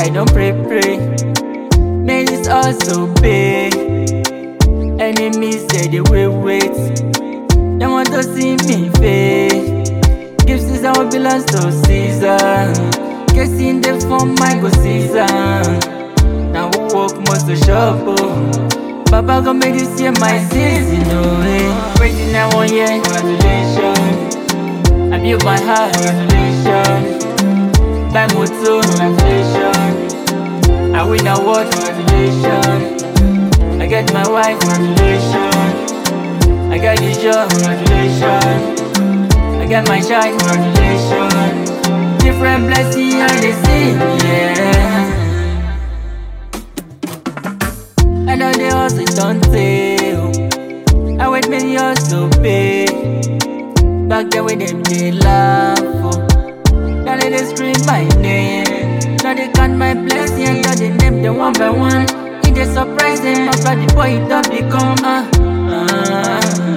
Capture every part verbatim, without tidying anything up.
I don't pray, pray. May this also pay. Enemies say they will wait. They want to see me fail. Give Caesar what belongs to Caesar. Guessing the form I go Caesar. Now we walk most to shop. Oh. Baba gon' make this year my season. Oh, hey. Waiting now one year. Congratulations. I built my heart. Congratulations. Buy motor. Congratulations. I win award. Congratulations. I get my wife. Congratulations. I got this job. Congratulations. I got my shine. Congratulations. Different blessings I dey see. Yeah. I know they hustle don't tell. I wait many years to pay. Back then when them they laugh, oh. Now they dey scream my name. Now they count my blessing. Now they name them one by one. It dey surprise them. My body boy it don't become ah. Uh, uh.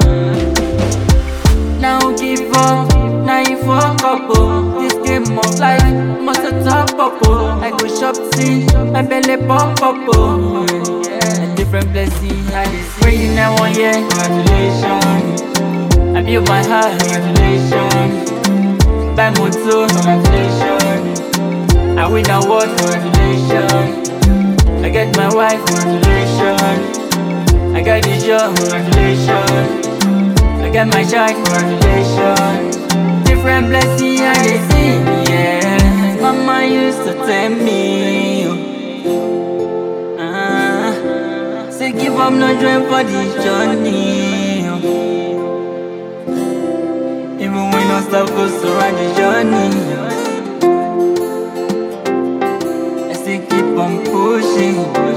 Now give up. Now you fuck up, oh. This game of life must a top up, oh. I go shop see my belly pump up, oh. Yeah. Different blessings I dey see. Waiting now one year. Congratulations. I built my heart. Congratulations. Buy motor. Congratulations. I win award. Congratulations. I get my wife. Congratulations. I got this job. Congratulations. I got my shine. Congratulations. Different blessings I dey see. Yeah. Mama used to tell me, uh, say give up no dream for this journey. Even when no stuff goes around the journey, I still keep on pushing.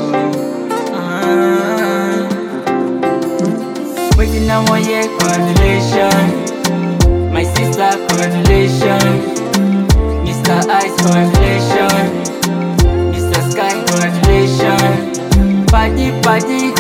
Uh, waiting now one year. Congratulations. My sister, congratulations. Mister Ice, congratulations. Mister Sky, congratulations. Party, party,